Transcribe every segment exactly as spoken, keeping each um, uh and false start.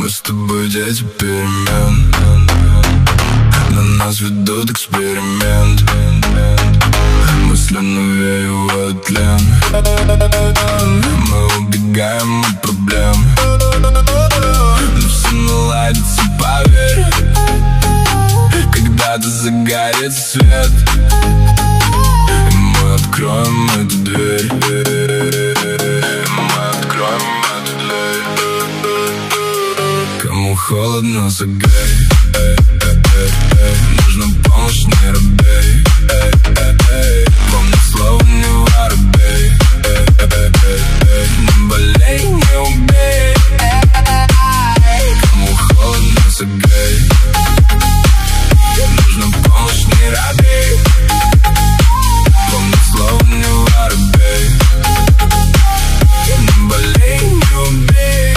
Мы с тобой дети перемен, на нас ведут эксперимент. Мысленно вею тлен. Мы убегаем от проблем, но все наладится, поверь. Когда-то загорится свет, и мы откроем эту дверь. Мы откроем эту дверь. Кому холодно, согрей. Нужна помощь, не робей. Помни слово, не воробей. Не болей, не убей. Кому холодно, согрей. Нужна помощь, не робей. Помни слово, не воробей. Не болей, не убей.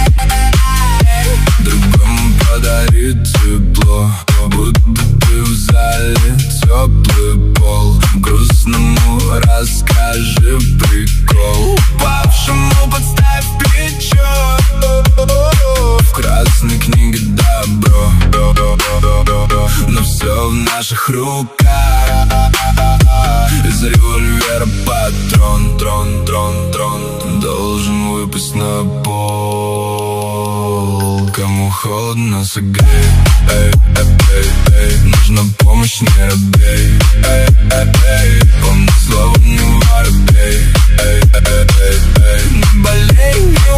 Другому подари тепло, будто ты в зале, теплый пол. Грустному расскажи прикол, упавшему подставь плечо. В красной книге добро, но все в наших руках. Из револьвера патрон, трон, трон, трон должен выпасть на пол. Кому холодно, согрей. Эй, эй, эй, эй. Нужна помощь, не робей. Эй, эй, эй. Помни слово, не воробей. Эй, эй, эй, эй. Не болей, не